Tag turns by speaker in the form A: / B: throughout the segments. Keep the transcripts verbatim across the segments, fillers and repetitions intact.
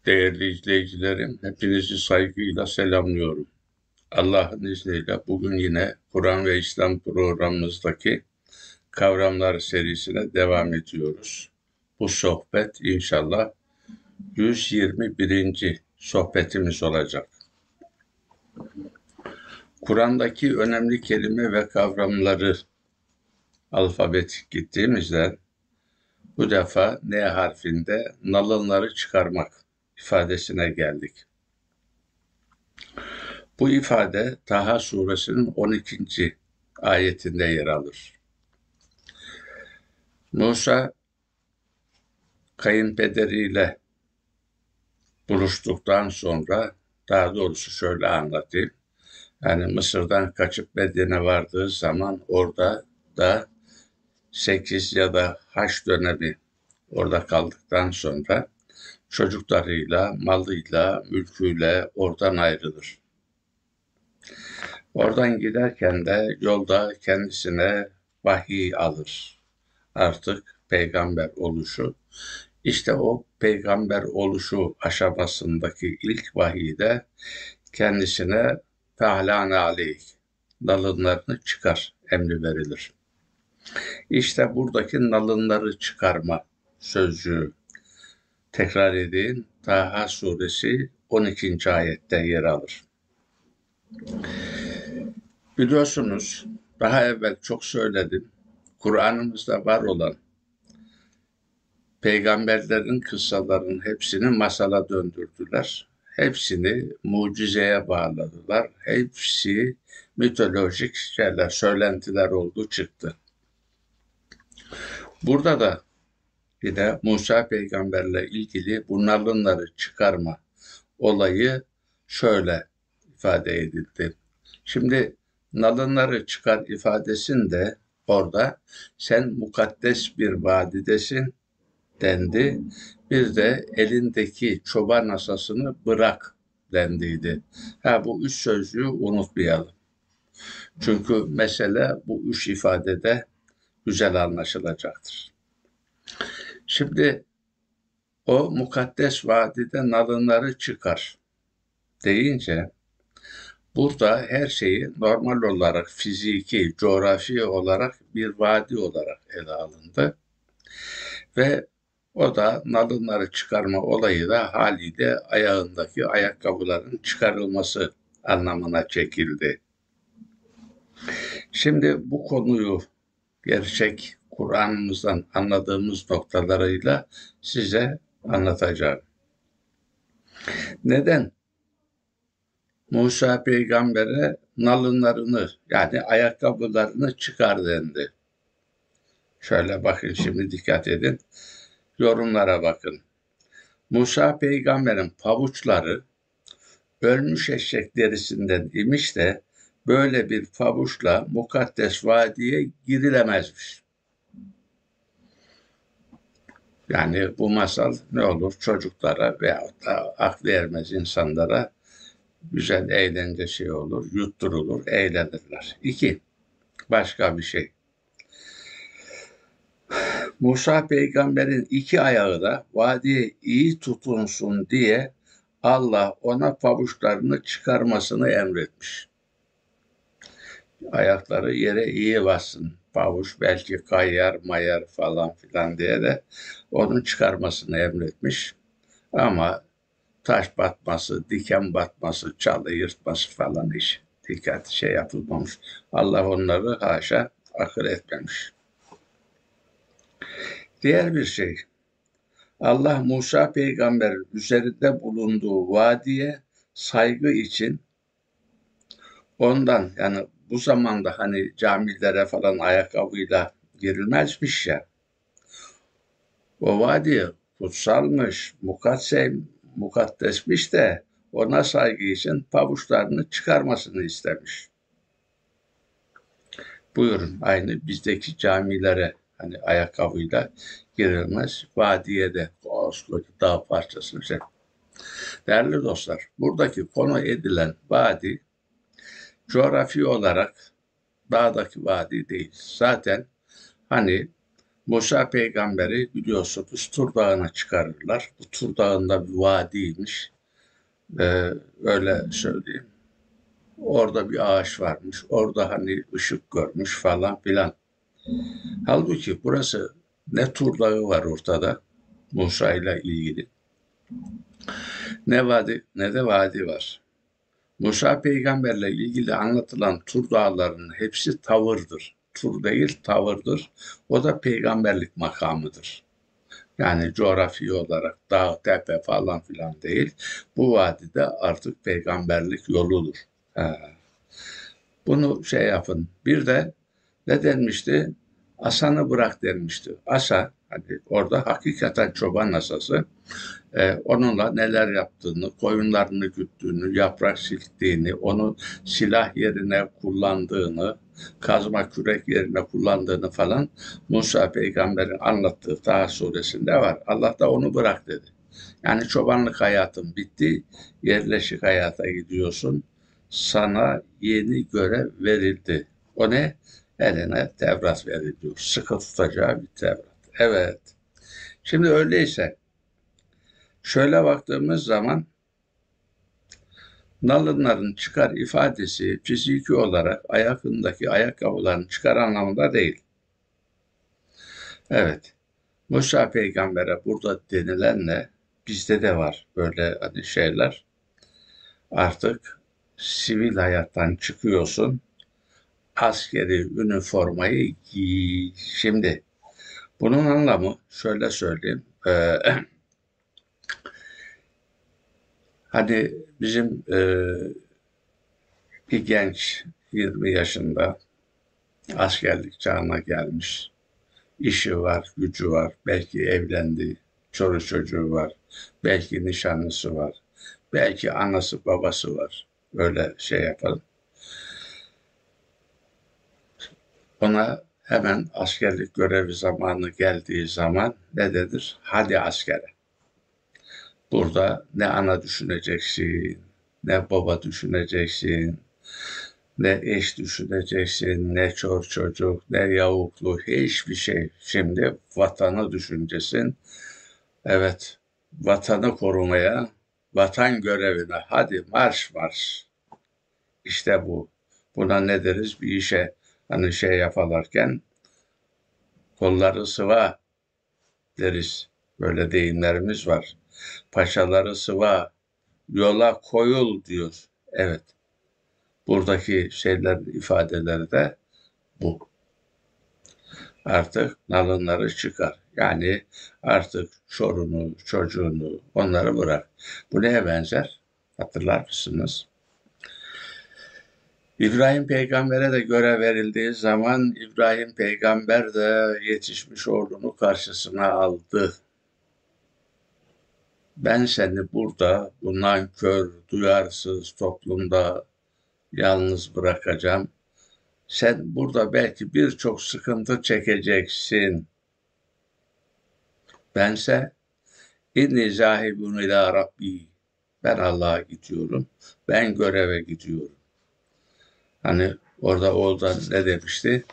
A: Değerli izleyicilerim, hepinizi saygıyla selamlıyorum. Allah'ın izniyle bugün yine Kur'an ve İslam programımızdaki kavramlar serisine devam ediyoruz. Bu sohbet inşallah yüz yirmi birinci sohbetimiz olacak. Kur'an'daki önemli kelime ve kavramları alfabetik gittiğimizde bu defa N harfinde nalınları çıkarmak ifadesine geldik. Bu ifade Taha suresinin on ikinci ayetinde yer alır. Musa kayınpederiyle buluştuktan sonra, daha doğrusu şöyle anlatayım. Yani Mısır'dan kaçıp Medyen'e vardığı zaman orada da sekiz ya da Haç dönemi orada kaldıktan sonra çocuklarıyla, malıyla, mülküyle oradan ayrılır. Oradan giderken de yolda kendisine vahiy alır. Artık peygamber oluşu. İşte o peygamber oluşu aşamasındaki ilk vahiyde kendisine fe'lâne aleyh, nalınlarını çıkar emri verilir. İşte buradaki nalınları çıkarma sözcüğü, tekrar edeyim, Taha suresi on ikinci ayette yer alır. Biliyorsunuz, daha evvel çok söyledim, Kur'an'ımızda var olan peygamberlerin kıssalarının hepsini masala döndürdüler. Hepsini mucizeye bağladılar. Hepsi mitolojik şeyler, söylentiler oldu çıktı. Burada da bir de Musa peygamberle ilgili bu nalınları çıkarma olayı şöyle ifade edildi. Şimdi nalınları çıkar ifadesinde orada sen mukaddes bir vadidesin dendi. Bir de elindeki çoban asasını bırak dendiydi. Ha, bu üç sözcüğü unutmayalım. Çünkü mesele bu üç ifadede güzel anlaşılacaktır. Şimdi o mukaddes vadide nalınları çıkar deyince burada her şeyi normal olarak fiziki, coğrafi olarak bir vadi olarak ele alındı. Ve o da nalınları çıkarma olayı da haliyle ayağındaki ayakkabıların çıkarılması anlamına çekildi. Şimdi bu konuyu gerçek Kur'an'ımızdan anladığımız noktalarıyla size anlatacağım. Neden Musa peygambere nalınlarını yani ayakkabılarını çıkar dendi? Şöyle bakın, şimdi dikkat edin. Yorumlara bakın. Musa peygamberin pabuçları ölmüş eşek derisinden imiş de böyle bir pabuçla mukaddes vadiye girilemezmiş. Yani bu masal ne olur? Çocuklara veyahut da aklı ermez insanlara güzel eğlence şey olur, yutturulur, eğlenirler. İki, başka bir şey. Musa peygamberin iki ayağı da vadiye iyi tutunsun diye Allah ona pabuçlarını çıkarmasını emretmiş. Ayakları yere iyi bassın. Pabuç belki kayar mayar falan filan diye de onun çıkarmasını emretmiş. Ama taş batması, diken batması, çalı yırtması falan hiç dikkat şey yapılmamış. Allah onları haşa akıl etmemiş. Diğer bir şey, Allah Musa peygamberin üzerinde bulunduğu vadiye saygı için ondan, yani bu zamanda hani camilere falan ayakkabıyla girilmezmiş ya, o vadi kutsalmış, mukaddes, mukaddesmiş de ona saygı için pabuçlarını çıkarmasını istemiş. Buyurun, aynı bizdeki camilere hani ayakkabıyla girilmez, vadiye de koskoca dağ parçası şey. Değerli dostlar, buradaki konu edilen vadi coğrafi olarak dağdaki vadi değil. Zaten hani Musa peygamberi biliyorsunuz Tur Dağı'na çıkarırlar. Bu Tur Dağı'nda bir vadiymiş. Ee, öyle söyleyeyim. Orada bir ağaç varmış. Orada hani ışık görmüş falan filan. Halbuki burası ne Tur Dağı var ortada Musa ile ilgili. Ne vadi ne de vadi var. Musa peygamberle ilgili anlatılan Tur dağlarının hepsi tavırdır. Tur değil tavırdır. O da peygamberlik makamıdır. Yani coğrafi olarak dağ, tepe falan filan değil. Bu vadide artık peygamberlik yoludur. He. Bunu şey yapın. Bir de ne denmişti? Asanı bırak denmişti. Asa, hani orada hakikaten çoban asası. Ee, onunla neler yaptığını, koyunlarını güttüğünü, yaprak silktiğini, onu silah yerine kullandığını, kazma kürek yerine kullandığını falan Musa peygamberin anlattığı Taha suresinde var. Allah da onu bırak dedi. Yani çobanlık hayatın bitti, yerleşik hayata gidiyorsun. Sana yeni görev verildi. O ne? Eline Tevrat veriliyor. Sıkı tutacağı bir Tevrat. Evet. Şimdi öyleyse şöyle baktığımız zaman nalınların çıkar ifadesi fiziki olarak ayakındaki ayakkabıların çıkar anlamında değil. Evet. Musa peygambere burada denilen ne? Bizde de var böyle hani şeyler. Artık sivil hayattan çıkıyorsun. Askeri üniformayı giy. Şimdi bunun anlamı şöyle söyleyeyim. Ee, hani bizim e, bir genç yirmi yaşında askerlik çağına gelmiş. İşi var, gücü var, belki evlendi, çoluk çocuğu var, belki nişanlısı var, belki anası babası var. Öyle şey yapalım. Ona hemen askerlik görevi zamanı geldiği zaman ne denir? Hadi askere. Burada ne ana düşüneceksin, ne baba düşüneceksin, ne eş düşüneceksin, ne çor çocuk, ne yavuklu, hiçbir şey. Şimdi vatanı düşüneceksin. Evet, vatanı korumaya, vatan görevine hadi marş marş. İşte bu. Buna ne deriz? Bir işe hani şey yaparken kolları sıva deriz. Böyle deyimlerimiz var. Paçaları sıva, yola koyul diyor. Evet. Buradaki şeyler ifadeleri de bu. Artık nalınları çıkar. Yani artık çorunu, çocuğunu onları bırak. Bu neye benzer? Hatırlar mısınız? İbrahim peygambere de görev verildiği zaman İbrahim peygamber de yetişmiş ordunu karşısına aldı. Ben seni burada bu nankör, duyarsız toplumda yalnız bırakacağım. Sen burada belki birçok sıkıntı çekeceksin. Bense inni zahibun ila Rabbi. Ben Allah'a gidiyorum. Ben göreve gidiyorum. Hani orada oradan ne demişti?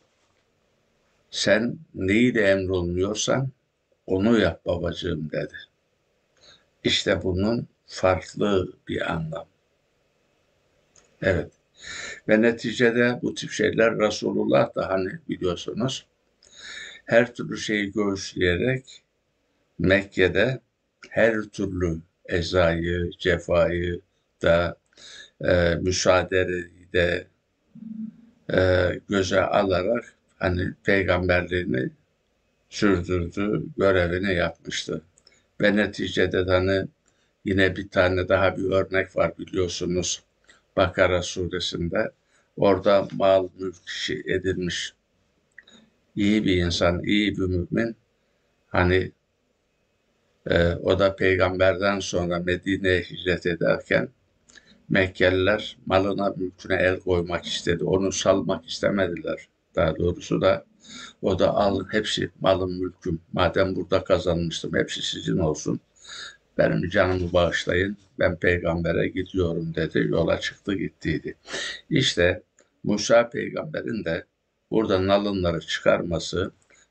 A: Sen neyi de emrolmuyorsan onu yap babacığım dedi. İşte bunun farklı bir anlam. Evet. Ve neticede bu tip şeyler Resulullah da hani biliyorsunuz her türlü şeyi göğüsleyerek Mekke'de her türlü ezayı, cefayı da e, müsaadeyi de e, göze alarak hani peygamberliğini sürdürdü, görevini yapmıştı. Ve neticede de hani yine bir tane daha bir örnek var biliyorsunuz. Bakara suresinde. Orada mal mülk edilmiş iyi bir insan, iyi bir mümin. Hani e, o da peygamberden sonra Medine'ye hicret ederken Mekkeliler malına mülküne el koymak istedi. Onu salmak istemediler. Daha doğrusu da o da alın hepsi malım mülküm. Madem burada kazanmıştım hepsi sizin olsun. Benim canımı bağışlayın. Ben peygambere gidiyorum dedi. Yola çıktı gittiydi. İşte Musa peygamberin de buradan alınları çıkarması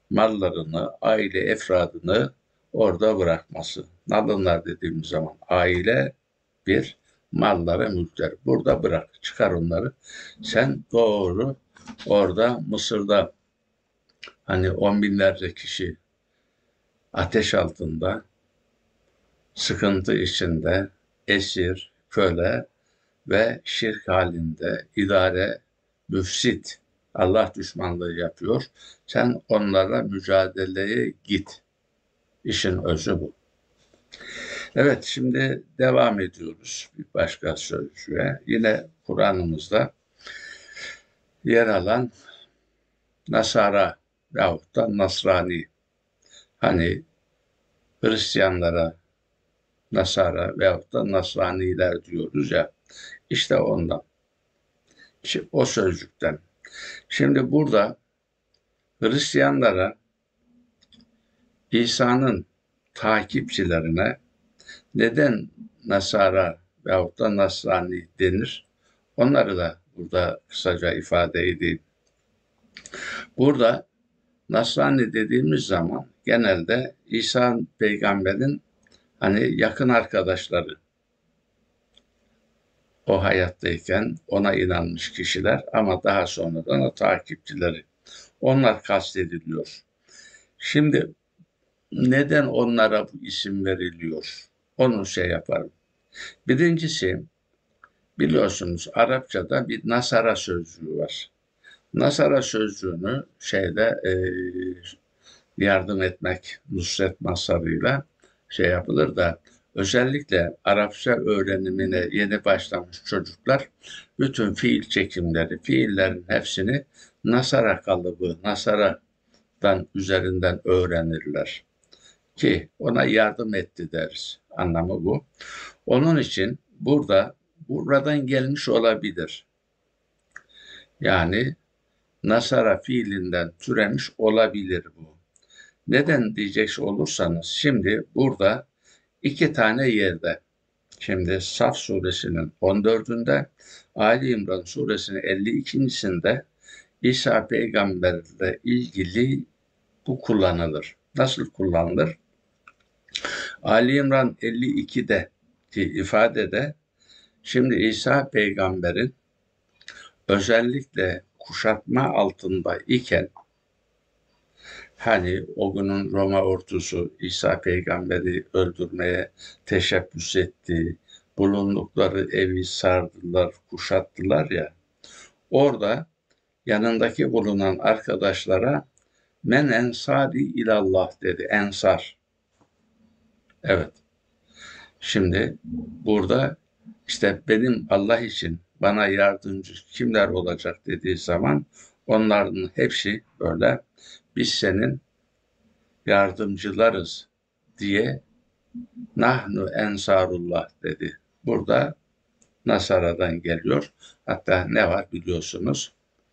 A: mallarını, aile efradını orada bırakması. Nadınlar dediğimiz zaman aile bir, malları, mülkleri. Burada bırak, çıkar onları. Sen doğru orada Mısır'da hani on binlerce kişi ateş altında, sıkıntı içinde, esir, köle ve şirk halinde idare, müfsit, Allah düşmanlığı yapıyor. Sen onlara mücadeleye git. İşin özü bu. Evet, şimdi devam ediyoruz bir başka sözcüğe. Yine Kur'an'ımızda yer alan Nasara yahut da Nasrani. Hani Hristiyanlara Nasara veyahut da Nasraniler diyoruz ya. İşte ondan. İşte o sözcükten. Şimdi burada Hristiyanlara, İsa'nın takipçilerine neden Nasara veyahut da Nasrani denir? Onları da burada kısaca ifade edeyim. Burada Nasrani dediğimiz zaman genelde İsa peygamberin hani yakın arkadaşları, o hayattayken ona inanmış kişiler ama daha sonradan o takipçileri. Onlar kastediliyor. Şimdi neden onlara bu isim veriliyor? Onu şey yaparım. Birincisi, biliyorsunuz Arapçada bir Nasara sözcüğü var. Nasara sözcüğünü şeyde e, yardım etmek, nusret masarıyla şey yapılır da özellikle Arapça öğrenimine yeni başlamış çocuklar bütün fiil çekimleri, fiillerin hepsini Nasara kalıbı, Nasara'dan üzerinden öğrenirler ki ona yardım etti deriz. Anlamı bu. Onun için burada buradan gelmiş olabilir. Yani Nasara fiilinden türemiş olabilir bu. Neden diyecek olursanız şimdi burada iki tane yerde, şimdi Saf suresinin on dördünde, Ali İmran suresinin elli ikincisinde İsa peygamberle ilgili bu kullanılır. Nasıl kullanılır? Ali İmran elli ikideki ifadede şimdi İsa peygamberin özellikle kuşatma altında iken, hani o günün Roma ordusu İsa peygamberi öldürmeye teşebbüs etti, bulundukları evi sardılar, kuşattılar ya, orada yanındaki bulunan arkadaşlara men ensari ilallah dedi, ensar. Evet, şimdi burada işte benim Allah için bana yardımcı kimler olacak dediği zaman onların hepsi böyle biz senin yardımcılarız diye nahnu ensarullah dedi. Burada Nasara'dan geliyor. Hatta ne var biliyorsunuz.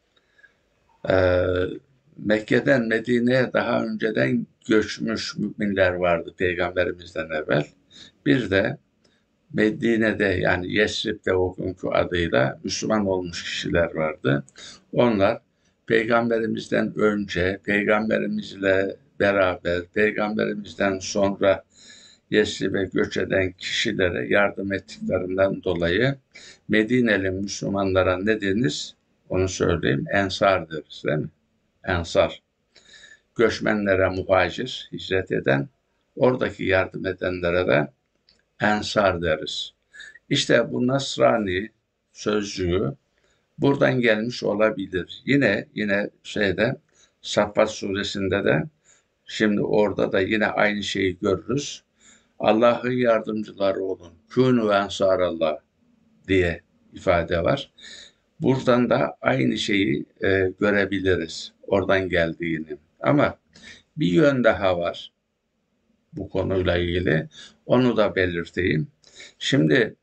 A: Ee, Mekke'den Medine'ye daha önceden göçmüş müminler vardı peygamberimizden evvel. Bir de Medine'de yani Yesrib'de o günkü adıyla Müslüman olmuş kişiler vardı. Onlar peygamberimizden önce, peygamberimizle beraber, peygamberimizden sonra Yesrib'e göç eden kişilere yardım ettiklerinden dolayı Medineli Müslümanlara ne denir? Onu söyleyeyim. Ensar deriz değil mi? Ensar. Göçmenlere muhacir, hicret eden, oradaki yardım edenlere de ensar deriz. İşte bu Nasrani sözcüğü buradan gelmiş olabilir. Yine yine şeyde Saffat suresinde de şimdi orada da yine aynı şeyi görürüz. Allah'ın yardımcıları olun. Kûnû ensarallah diye ifade var. Buradan da aynı şeyi e, görebiliriz. Oradan geldiğini. Ama bir yön daha var bu konuyla ilgili. Onu da belirteyim. Şimdi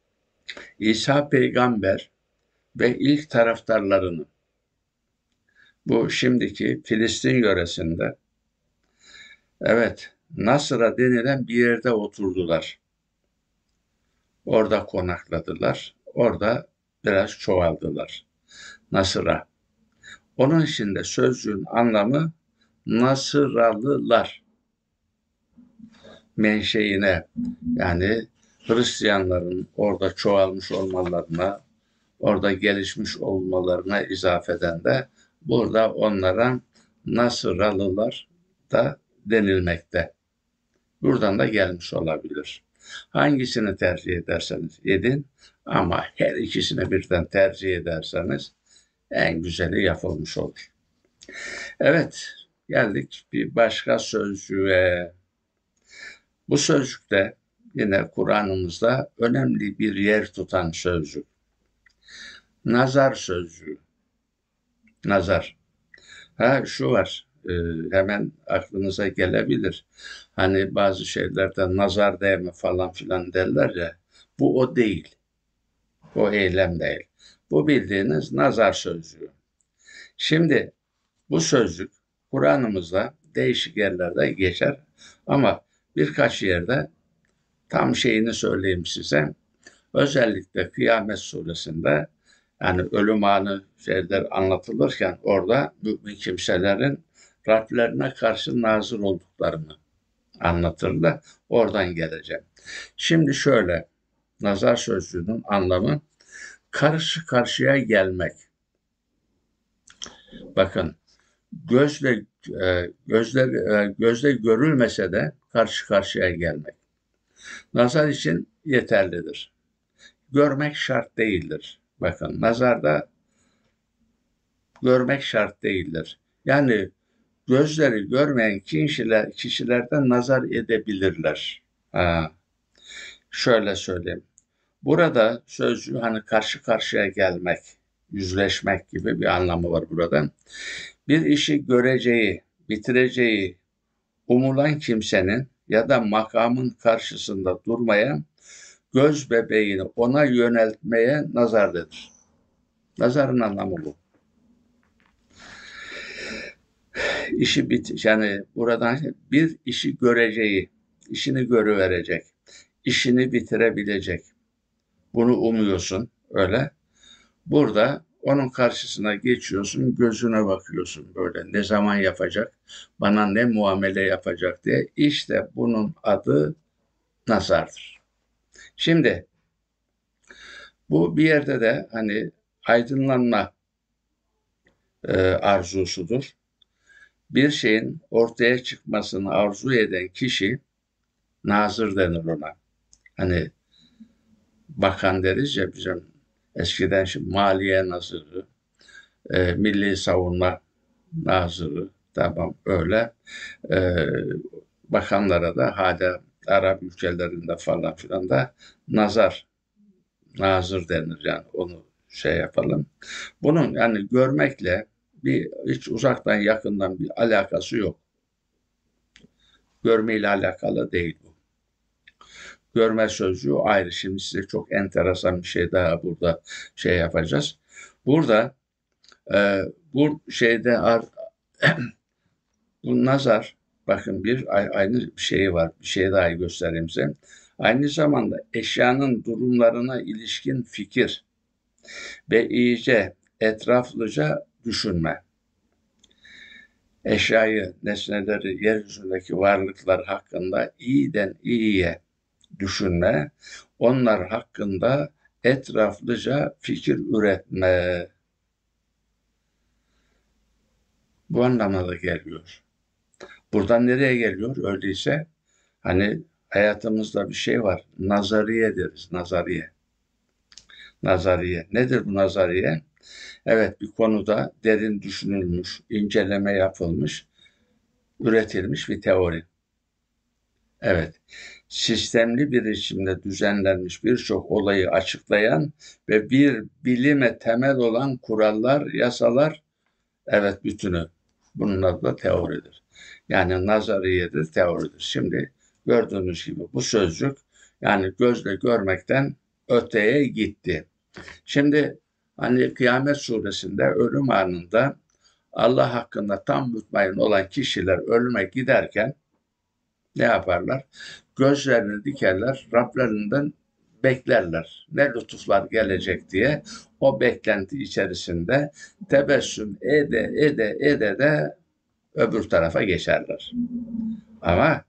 A: İsa peygamber ve ilk taraftarlarını bu şimdiki Filistin yöresinde evet Nasır'a denilen bir yerde oturdular. Orada konakladılar. Orada biraz çoğaldılar. Nasır'a. Onun için de sözcüğün anlamı Nasıralılar menşeine, yani Hristiyanların orada çoğalmış olmalarına, orada gelişmiş olmalarına izafeden de burada onlara Nasıralılar da denilmekte. Buradan da gelmiş olabilir. Hangisini tercih ederseniz edin ama her ikisini birden tercih ederseniz en güzeli yapılmış olur. Evet, geldik bir başka sözcüğe. Bu sözcükte yine Kur'an'ımızda önemli bir yer tutan sözcük. Nazar sözcüğü. Nazar. Ha şu var, e, hemen aklınıza gelebilir. Hani bazı şeylerde nazar değme falan filan derler ya. Bu o değil. O eylem değil. Bu bildiğiniz nazar sözcüğü. Şimdi bu sözcük Kur'an'ımızda değişik yerlerde geçer ama birkaç yerde tam şeyini söyleyeyim size. Özellikle Kıyamet Suresinde yani ölüm anı şeyler anlatılırken orada mümin kimselerin Rablerine karşı nazır olduklarını anlatırlar. Oradan geleceğim. Şimdi şöyle, nazar sözcüğünün anlamı karşı karşıya gelmek. Bakın, gözle e, gözle e, gözle görülmese de karşı karşıya gelmek. Nazar için yeterlidir. Görmek şart değildir. Bakın, nazarda görmek şart değildir. Yani gözleri görmeyen kişiler kişilerden nazar edebilirler. Ha, şöyle söyleyeyim. Burada sözcüğü hani karşı karşıya gelmek, yüzleşmek gibi bir anlamı var burada. Bir işi göreceği, bitireceği umulan kimsenin ya da makamın karşısında durmaya, göz bebeğini ona yöneltmeye nazar denir. Nazarın anlamı bu. İşi bit, yani buradan bir işi göreceği, işini görüverecek, işini bitirebilecek. Bunu umuyorsun, öyle. Burada onun karşısına geçiyorsun, gözüne bakıyorsun böyle ne zaman yapacak, bana ne muamele yapacak diye. İşte bunun adı nazardır. Şimdi bu bir yerde de hani aydınlanma e, arzusudur. Bir şeyin ortaya çıkmasını arzu eden kişi nazır denir ona. Hani bakan deriz ya bizim eskiden şimdi Maliye Nazırı, e, Milli Savunma Nazırı, tamam öyle. E, bakanlara da hala Arap ülkelerinde falan filan da nazar, nazır denir yani onu şey yapalım. Bunun yani görmekle bir hiç uzaktan yakından bir alakası yok. Görmeyle alakalı değil bu. Görme sözcüğü ayrı. Şimdi size çok enteresan bir şey daha burada şey yapacağız. Burada e, bu şeyde bu nazar, bakın bir aynı bir şey var. Bir şey daha göstereyim size. Aynı zamanda eşyanın durumlarına ilişkin fikir ve iyice etraflıca düşünme. Eşyayı, nesneleri, yeryüzündeki varlıklar hakkında iyiden iyiye düşünme, onlar hakkında etraflıca fikir üretme. Bu anlamda geliyor. Buradan nereye geliyor? Öyleyse hani hayatımızda bir şey var. Nazariye deriz, nazariye. Nazariye. Nedir bu nazariye? Evet, bir konuda derin düşünülmüş, inceleme yapılmış, üretilmiş bir teori. Evet, sistemli bir biçimde düzenlenmiş birçok olayı açıklayan ve bir bilime temel olan kurallar, yasalar, evet bütünü. Bunun adı da teoridir. Yani nazariyedir, teoridir. Şimdi gördüğünüz gibi bu sözcük yani gözle görmekten öteye gitti. Şimdi hani Kıyamet Suresinde ölüm anında Allah hakkında tam mutmain olan kişiler ölüme giderken ne yaparlar? Gözlerini dikerler, Rablerinden beklerler. Ne lütuflar gelecek diye o beklenti içerisinde tebessüm ede ede ede de öbür tarafa geçerler. Ama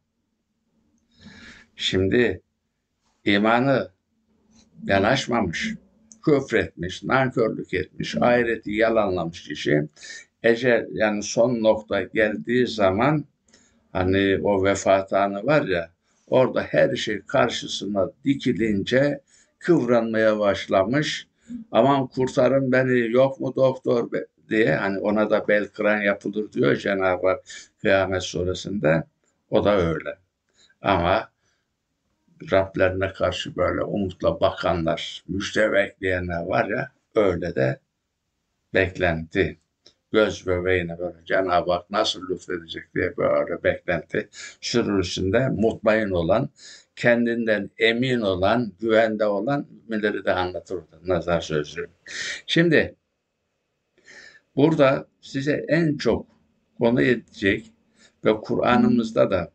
A: şimdi imanı yanaşmamış, küfretmiş, nankörlük etmiş, ahireti yalanlamış kişi, ecel yani son nokta geldiği zaman hani o vefat anı var ya, orada her şey karşısına dikilince kıvranmaya başlamış. Aman kurtarın beni, yok mu doktor diye, hani ona da bel kıran yapılır diyor Cenab-ı Hak Kıyamet Suresi'nde. O da öyle. Ama Rablerine karşı böyle umutla bakanlar, müjde bekleyenler var ya, öyle de beklenti. Göz bebeğine böyle Cenab-ı Hak nasıl lütfedecek diye böyle beklenti sürüsünde mutmain olan, kendinden emin olan, güvende olan müminleri de anlatırdı nazar sözlüğü. Şimdi burada size en çok konu edecek ve Kur'an'ımızda da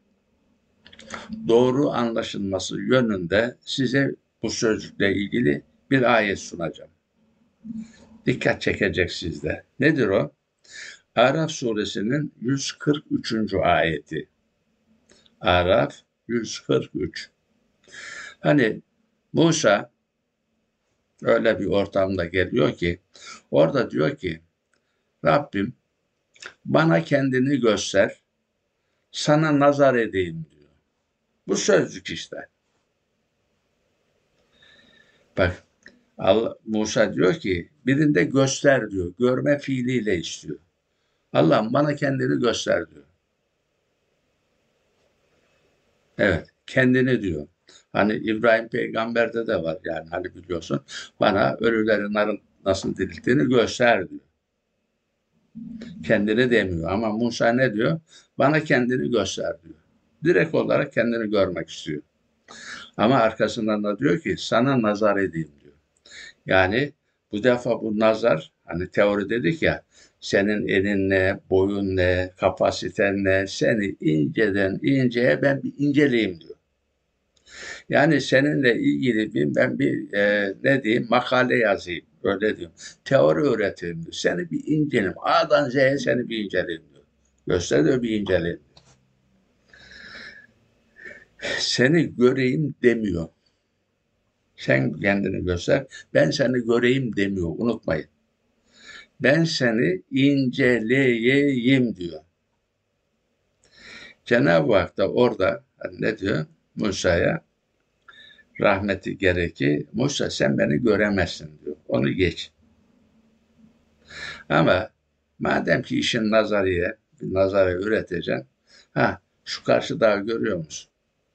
A: doğru anlaşılması yönünde size bu sözcükle ilgili bir ayet sunacağım. Dikkat çekecek sizde. Nedir o? Araf suresinin yüz kırk üçüncü ayeti. Araf yüz kırk üç. Hani Musa öyle bir ortamda geliyor ki, orada diyor ki, Rabbim bana kendini göster, sana nazar edeyim diyor. Bu sözcük işte. Bak, Allah, Musa diyor ki, birinde göster diyor, görme fiiliyle istiyor. Allah'ım bana kendini göster diyor. Evet, kendini diyor. Hani İbrahim peygamberde de var yani, hani biliyorsun, bana ölülerin nasıl dirilttiğini göster diyor. Kendini demiyor ama Musa ne diyor? Bana kendini göster diyor. Direkt olarak kendini görmek istiyor. Ama arkasından da diyor ki sana nazar edeyim diyor. Yani bu defa bu nazar, hani teori dedik ya, senin elin ne, boyun ne, kapasiten ne, seni inceden inceye ben bir inceleyeyim diyor. Yani seninle ilgili bir, ben bir e, ne diyeyim, makale yazayım, öyle diyorum. Teori öğreteyim diyor. Seni bir inceleyeyim. A'dan Z'ye seni bir inceleyeyim diyor. Göster diyor, bir inceleyeyim. Seni göreyim demiyor. Sen kendini göster. Ben seni göreyim demiyor. Unutmayın. Ben seni inceleyeyim diyor. Cenab-ı Hak da orada hani ne diyor? Musa'ya rahmeti gerekir. Musa sen beni göremezsin diyor. Onu geç. Ama madem ki işin nazariye, bir nazarı üreteceksin. Ha, şu karşı dağı görüyor musun?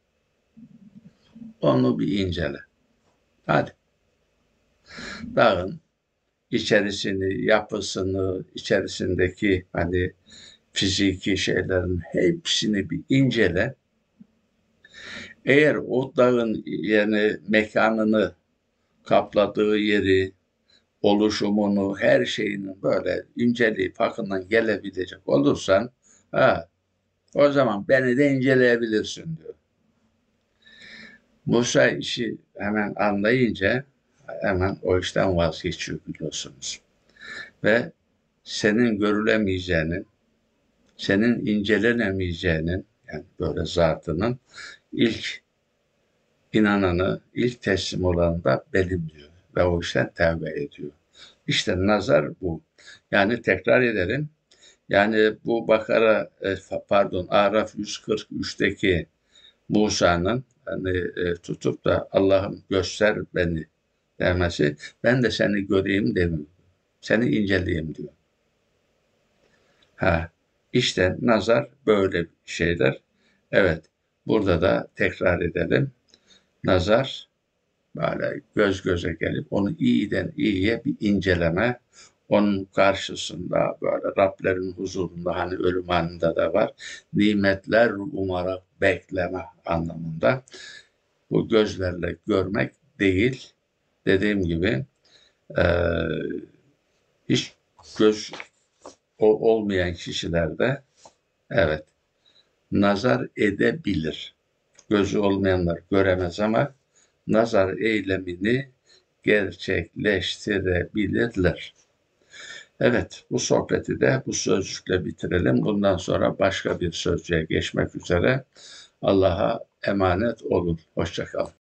A: Onu bir incele. Hadi. Dağın içerisini, yapısını, içerisindeki hani fiziki şeylerin hepsini bir incele. Eğer o dağın yani mekanını, kapladığı yeri, oluşumunu, her şeyini böyle inceleyip hakkından gelebilecek olursan, ha, o zaman beni de inceleyebilirsin diyor. Musa işi hemen anlayınca hemen o işten vazgeçiyor biliyorsunuz. Ve senin görülemeyeceğinin, senin incelenemeyeceğinin, yani böyle zatının ilk inananı, ilk teslim olanı da benim diyor. Ve o işten tevbe ediyor. İşte nazar bu. Yani tekrar edelim. Yani bu Bakara, pardon Araf yüz kırk üçteki Musa'nın hani e, tutup da Allah'ım göster beni demesi, ben de seni göreyim demiyor. Seni inceleyeyim diyor. Ha, işte nazar böyle şeyler. Evet, burada da tekrar edelim. Nazar böyle göz göze gelip onu iyiden iyiye bir inceleme, onun karşısında böyle Rablerin huzurunda, hani ölüm anında da var, nimetler umarak bekleme anlamında. Bu gözlerle görmek değil, dediğim gibi e, hiç göz o, olmayan kişilerde evet nazar edebilir. Gözü olmayanlar göremez ama nazar eylemini gerçekleştirebilirler. Evet, bu sohbeti de bu sözcükle bitirelim. Bundan sonra başka bir sözcüğe geçmek üzere. Allah'a emanet olun. Hoşça kalın.